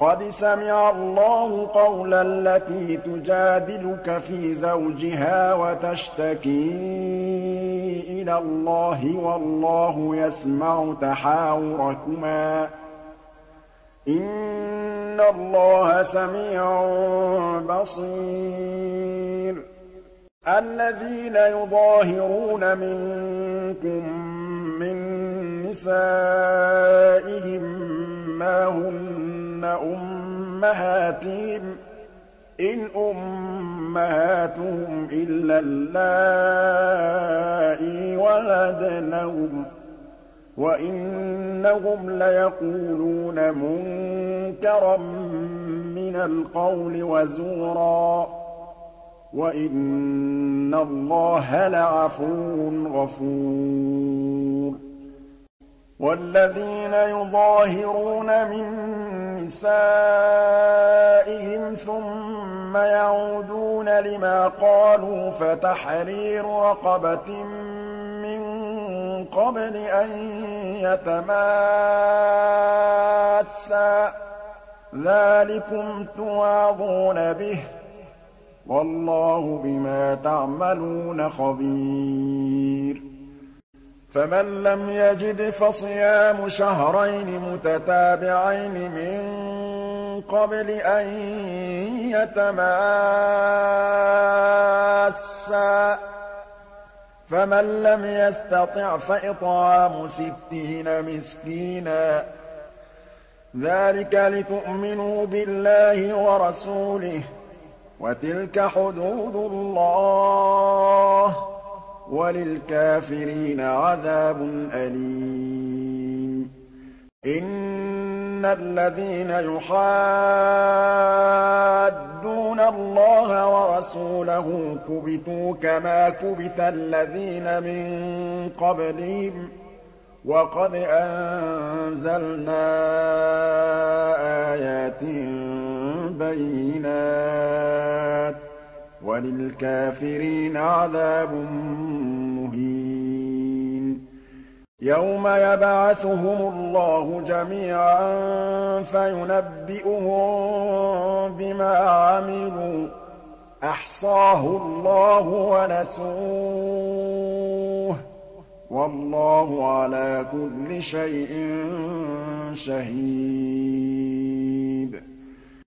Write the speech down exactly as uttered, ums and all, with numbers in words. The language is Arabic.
قَدْ سَمِعَ اللَّهُ قَوْلَ الَّتِي تُجَادِلُكَ فِي زَوْجِهَا وَتَشْتَكِي إِلَى اللَّهِ وَاللَّهُ يَسْمَعُ تَحَاوُرَكُمَا ۚ إِنَّ اللَّهَ سَمِيعٌ بَصِيرٌ. الَّذِينَ يُظَاهِرُونَ مِنكُم مِّن نِّسَائِهِم مَّا هُنَّ أُمَّهَاتِهِمْ ۖ إِنْ أُمَّهَاتُهُمْ إِلَّا اللَّائِي وَلَدْنَهُمْ ۚ وَإِنَّهُمْ لَيَقُولُونَ مُنكَرًا مِّنَ الْقَوْلِ وَزُورًا ۚ وَإِنَّ اللَّهَ لَعَفُوٌّ غَفُورٌ. وَالَّذِينَ يُظَاهِرُونَ مِن نِّسَائِهِمْ ثُمَّ يَعُودُونَ لِمَا قَالُوا فَتَحْرِيرُ رَقَبَةٍ مِّن قَبْلِ أَن يَتَمَاسَّا ۚ ذَٰلِكُمْ تُوعَظُونَ بِهِ ۚ وَاللَّهُ بِمَا تَعْمَلُونَ خَبِيرٌ. فَمَن لَّمْ يَجِدْ فَصِيَامُ شَهْرَيْنِ مُتَتَابِعَيْنِ مِن قَبْلِ أَن يَتَمَاسَّا ۖ فَمَن لَّمْ يَسْتَطِعْ فَإِطْعَامُ سِتِّينَ مِسْكِينًا ۚ ذَٰلِكَ لِتُؤْمِنُوا بِاللَّهِ وَرَسُولِهِ ۚ وَتِلْكَ حُدُودُ اللَّهِ ۗ وَلِلْكَافِرِينَ عَذَابٌ أَلِيمٌ. إِنَّ الَّذِينَ يُحَادُّونَ اللَّهَ وَرَسُولَهُ كُبِتُوا كَمَا كُبِتَ الَّذِينَ مِن قَبْلِهِمْ ۚ وَقَدْ أَنزَلْنَا آيَاتٍ بَيِّنَاتٍ ۚ وَلِلْكَافِرِينَ عَذَابٌ مُّهِينٌ. يَوْمَ يَبْعَثُهُمُ اللَّهُ جَمِيعًا فَيُنَبِّئُهُم بِمَا عَمِلُوا ۚ أَحْصَاهُ اللَّهُ وَنَسُوهُ ۚ وَاللَّهُ عَلَىٰ كُلِّ شَيْءٍ شَهِيدٌ.